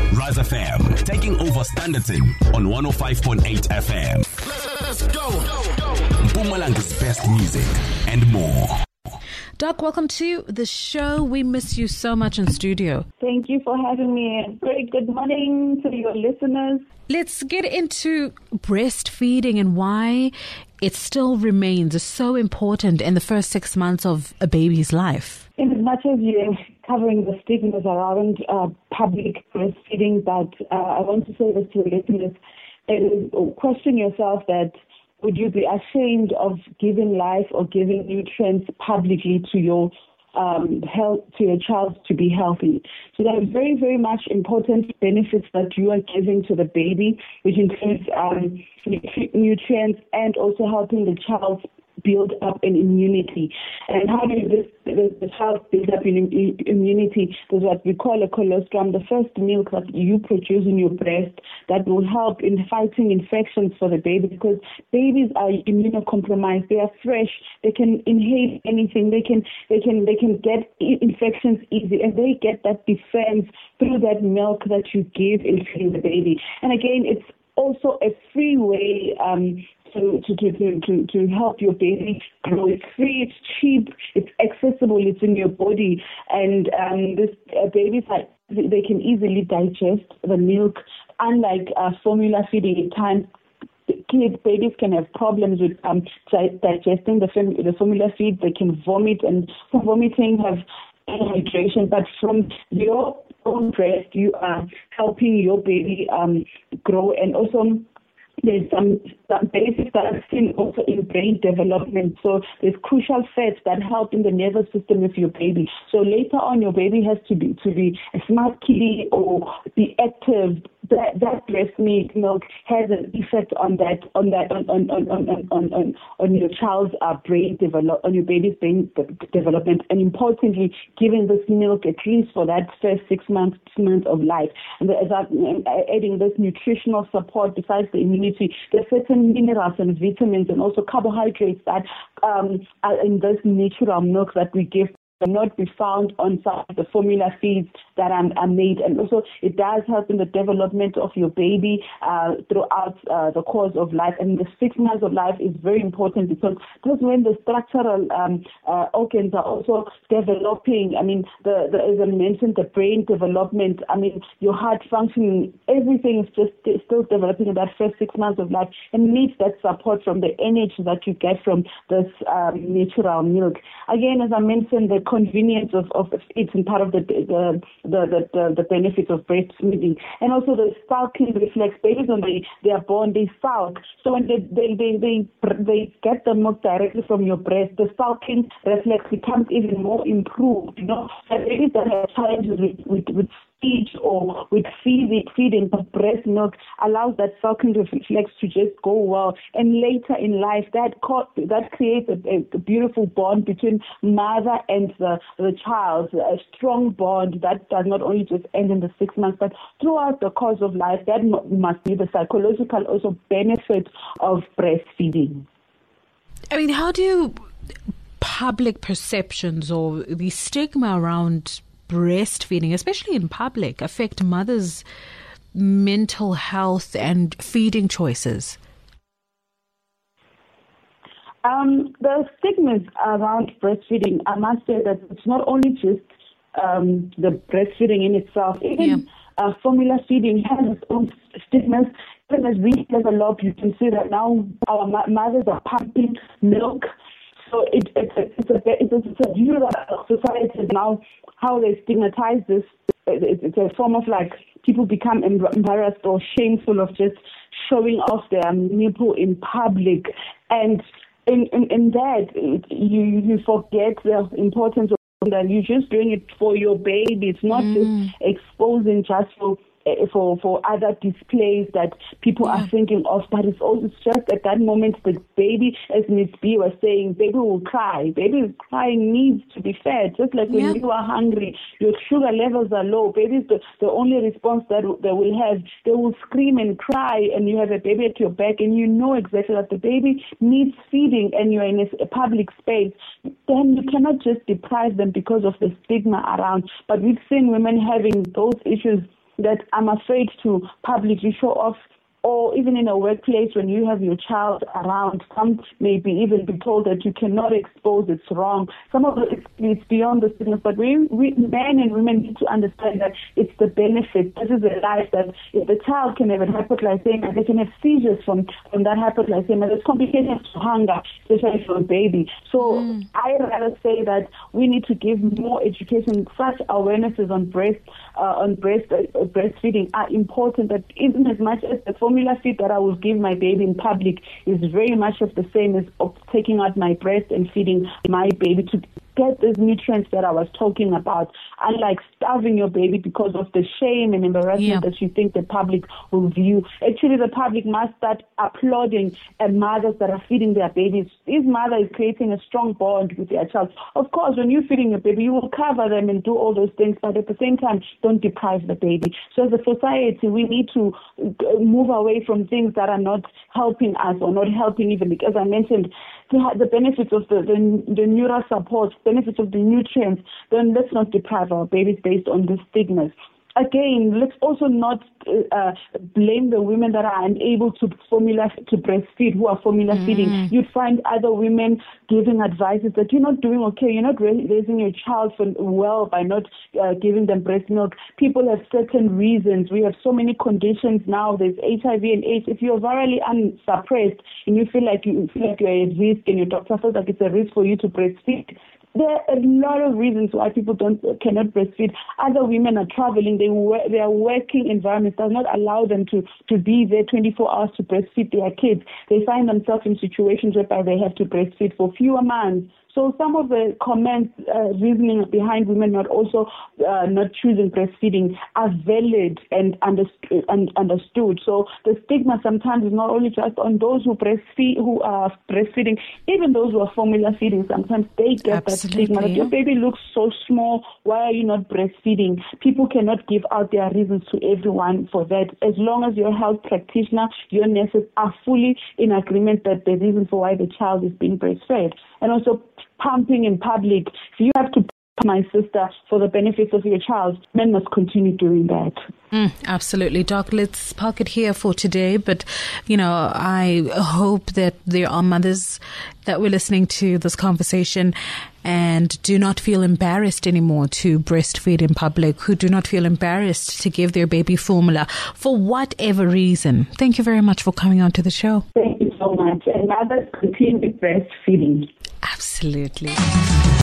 Rise FM, taking over Standerton on 105.8 FM. Let's go. Mpumalanga's best music and more. Doc, welcome to the show. We miss you so much in studio. Thank you for having me. Very good morning to your listeners. Let's get into breastfeeding and why it still remains so important in the first 6 months of a baby's life. In as much as you're covering the stigmas around public breastfeeding, but I want to say this to the listeners, question yourself that would you be ashamed of giving life or giving nutrients publicly to your health, to your child to be healthy? So there are very, very much important benefits that you are giving to the baby, which includes nutrients and also helping the child build up an immunity. And how do the child build up immunity? There's what we call a colostrum, the first milk that you produce in your breast that will help in fighting infections for the baby, because babies are immunocompromised. They are fresh. They can inhale anything. They can get infections easy, and they get that defense through that milk that you give in feeding the baby. And again, it's also a free way to help your baby grow. It's free, it's cheap, it's accessible, it's in your body, and this babies they can easily digest the milk. Unlike formula feeding, at times babies can have problems with digesting the formula feed. They can vomit, and from vomiting have dehydration. But from your own breast, you are helping your baby grow, and also there's some benefits that are seen also in brain development. So there's crucial fats that help in the nervous system of your baby. So later on, your baby has to be a smart kitty or be active. That breast milk has an effect on your child's brain develop, on your baby's brain development, and importantly, giving this milk at least for that first 6 months of life. And adding this nutritional support besides the immunity, there's certain minerals and vitamins and also carbohydrates that are in this natural milk that we give not be found on some of the formula feeds that are made. And also it does help in the development of your baby throughout the course of life. And the 6 months of life is very important, because that's when the structural organs are also developing. I mean, as I mentioned, the brain development, I mean, your heart functioning, everything is just still developing in that first 6 months of life, and needs that support from the energy that you get from this natural milk. Again, as I mentioned, the convenience of it's in part of the benefits of breastfeeding, and also the sulking reflex. Babies when they are born, they sulk. So when they get the milk directly from your breast, the sulking reflex becomes even more improved. You know, babies that have challenges with speech or with feeding, but breast milk allows that sulking reflex to just go well. And later in life, that creates a beautiful bond between mother and the child, a strong bond that does not only just end in the 6 months, but throughout the course of life. That must be the psychological also benefit of breastfeeding. I mean, how do public perceptions or the stigma around breastfeeding, especially in public, affect mothers' mental health and feeding choices? The stigmas around breastfeeding, I must say that it's not only just the breastfeeding in itself. Even formula feeding has its own stigmas. Even as we develop, you can see that now our mothers are pumping milk. So it's a view that society now, how they stigmatize this. It's a form of like people become embarrassed or shameful of just showing off their nipple in public, and in that you forget the importance of that. You're just doing it for your baby. It's not just exposing just for other displays that people are thinking of, but it's also just at that moment the baby, as Miss B was saying, baby will cry. Baby crying needs to be fed, just like when you are hungry, your sugar levels are low. Baby's the only response that they will have. They will scream and cry, and you have a baby at your back, and you know exactly that the baby needs feeding, and you're in a public space. Then you cannot just deprive them because of the stigma around. But we've seen women having those issues that I'm afraid to publicly show off, or even in a workplace when you have your child around, some maybe even be told that you cannot expose, it's wrong. Some of it's beyond the sickness, but we men and women need to understand that it's the benefit. This is a life that if the child can have a hypoglycemia, they can have seizures from that hypoglycemia. There's complications to hunger, especially for a baby. So I rather say that we need to give more education. Such awarenesses on breastfeeding are important, that even as much as the formula feed that I will give my baby in public is very much of the same as of taking out my breast and feeding my baby to get those nutrients that I was talking about, unlike starving your baby because of the shame and embarrassment that you think the public will view. Actually, the public must start applauding mothers that are feeding their babies. This mother is creating a strong bond with their child. Of course, when you're feeding your baby, you will cover them and do all those things, but at the same time, don't deprive the baby. So as a society, we need to move away from things that are not helping us or not helping even, because I mentioned the benefits of the neural support, benefits of the nutrients. Then let's not deprive our babies based on the stigmas. Again, let's also not blame the women that are unable to breastfeed, who are formula feeding. You'd find other women giving advices that you're not doing okay, you're not raising your child well by not giving them breast milk. People have certain reasons. We have so many conditions now. There's HIV and AIDS. If you're virally unsuppressed and you feel like you're at risk and your doctor feels like it's a risk for you to breastfeed, there are a lot of reasons why people cannot breastfeed. Other women are traveling. Their working environment does not allow them to be there 24 hours to breastfeed their kids. They find themselves in situations whereby they have to breastfeed for fewer months. So some of the comments, reasoning behind women not choosing breastfeeding are valid and understood. So the stigma sometimes is not only just on those who are breastfeeding, even those who are formula feeding. Sometimes they get that stigma that your baby looks so small. Why are you not breastfeeding? People cannot give out their reasons to everyone for that. As long as your health practitioner, your nurses are fully in agreement that the reason for why the child is being breastfed. And also pumping in public. If you have to pump my sister for the benefits of your child, men must continue doing that. Absolutely. Doc, let's park it here for today. But, I hope that there are mothers that were listening to this conversation and do not feel embarrassed anymore to breastfeed in public, who do not feel embarrassed to give their baby formula for whatever reason. Thank you very much for coming on to the show. Thank you so much. And mothers continue breastfeeding. Absolutely.